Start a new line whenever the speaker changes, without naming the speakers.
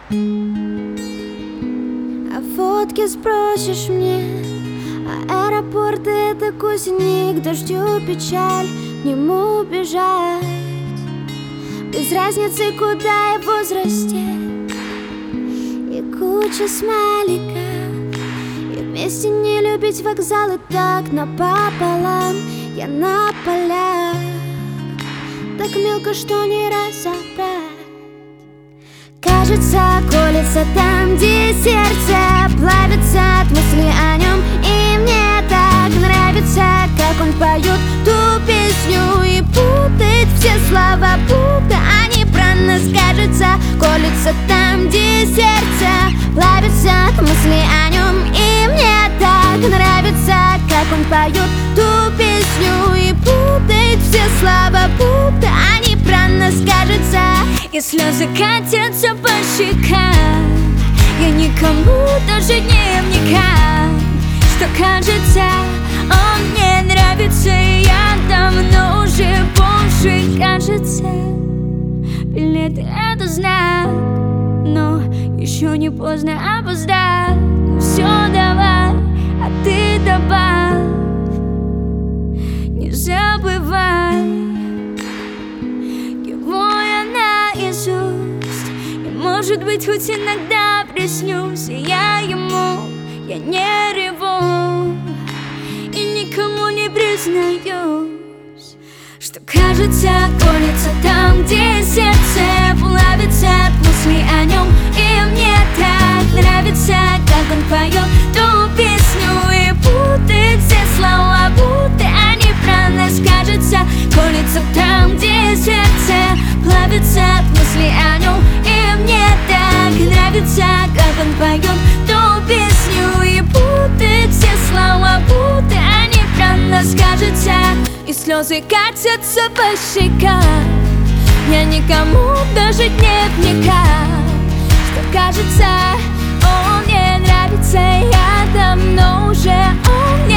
О водке спросишь мне, а аэропорт — это кузник. Дождю печаль, к нему бежать, без разницы, куда и в возрасте. И куча смайликов, и вместе не любить вокзалы так напополам. Я на полях, так мелко, что не разобрать. Кажется, колется там, где сердце плавится от мысли о нем. И мне так нравится, как он поет ту песню и путает все слова, будто они про нас. Кажется, колется там, где сердце плавится от мысли о нем. И мне так нравится, как он поет ту песню и путает все слова, будто они про нас. Кажется, и слезы катятся по щекам. Я никому даже не вникаю, что кажется, он мне нравится. Я давно уже больше, кажется, билеты — это знак, но еще не поздно опоздать. Все, давай, а ты добавь, не забывай. Может быть, хоть иногда приснюсь я ему. Я не реву и никому не признаюсь, что кажется, колется там, где сердце плавится от мыслей о нем. И мне так нравится, как он поет ту песню и путает все слова, будто они про нас. Кажется, колется там, где сердце плавится от мыслей о нем. Мне так нравится, как он поет ту песню и путает все слова, будто они про нас. Кажется, и слезы катятся по щекам. Я никому даже не вникаю, что кажется, он мне нравится. Я давно уже, он мне